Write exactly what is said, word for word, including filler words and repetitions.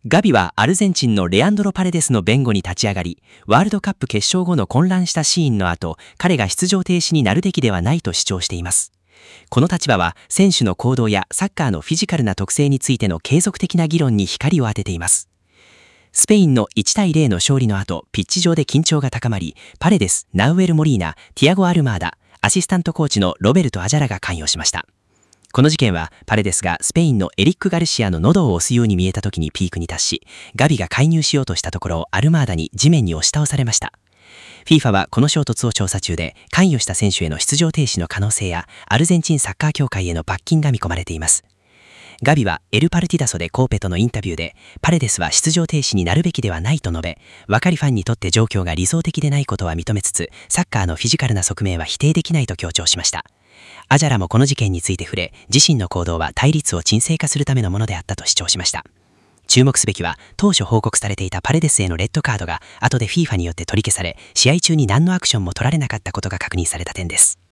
ガビはアルゼンチンのレアンドロ・パレデスの弁護に立ち上がり、ワールドカップ決勝後の混乱したシーンの後、彼が出場停止になるべきではないと主張しています。この立場は選手の行動やサッカーのフィジカルな特性についての継続的な議論に光を当てています。スペインのいちたいゼロの勝利の後、ピッチ上で緊張が高まり、パレデス、ナウエル・モリーナ、ティアゴ・アルマーダ、アシスタントコーチのロベルト・アジャラが関与しました。この事件はパレデスがスペインのエリック・ガルシアの喉を押すように見えた時にピークに達し、ガビが介入しようとしたところアルマーダに地面に押し倒されました。フィファ はこの衝突を調査中で、関与した選手への出場停止の可能性やアルゼンチンサッカー協会への罰金が見込まれています。ガビはエル・パルティダソでコーペとのインタビューで、パレデスは出場停止になるべきではないと述べ、若いファンにとって状況が理想的でないことは認めつつ、サッカーのフィジカルな側面は否定できないと強調しました。アジャラもこの事件について触れ、自身の行動は対立を沈静化するためのものであったと主張しました。注目すべきは、当初報告されていたパレデスへのレッドカードが後で フィファ によって取り消され、試合中に何のアクションも取られなかったことが確認された点です。